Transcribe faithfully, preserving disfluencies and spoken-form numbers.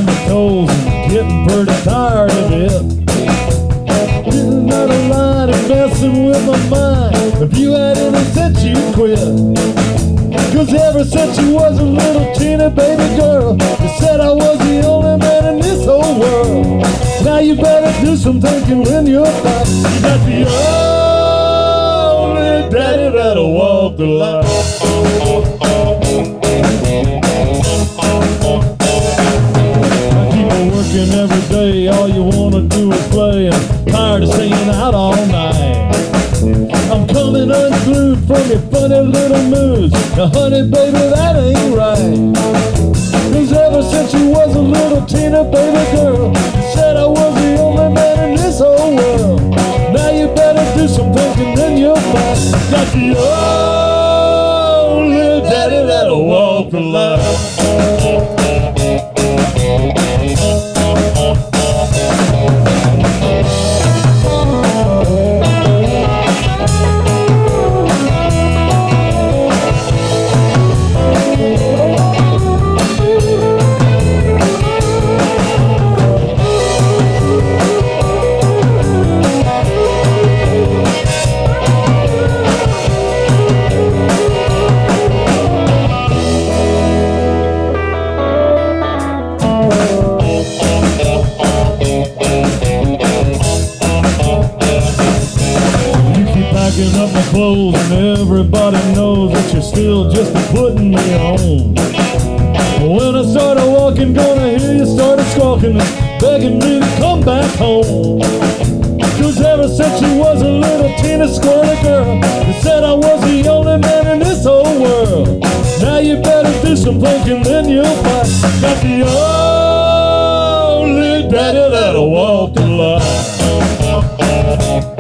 my toes and getting pretty tired of it. Getting out of line and messing with my mind. If you had any sense, you'd quit. Cause ever since you was a little teeny baby girl, you said I was the only man in this whole world. Now you better do some thinking when you're back. You got the only daddy that'll walk the line. I keep on working every day, all you wanna do is play, and I'm tired of staying out all night. I'm coming unglued from your funny little moods. Now honey baby, that ain't right. Cause ever since you was a little teeny baby girl, you said I was the only man in this whole world. Now you better do some thinking then you'll find got the only daddy that'll walk the line. Packing up my clothes and everybody knows that you're still just putting me on. When I started walking, gonna hear you started squawking and begging me to come back home. Cause ever since you was a little teeny squirrely girl, you said I was the only man in this whole world. Now you better do some thinking then you'll find got the only daddy that'll walk the line.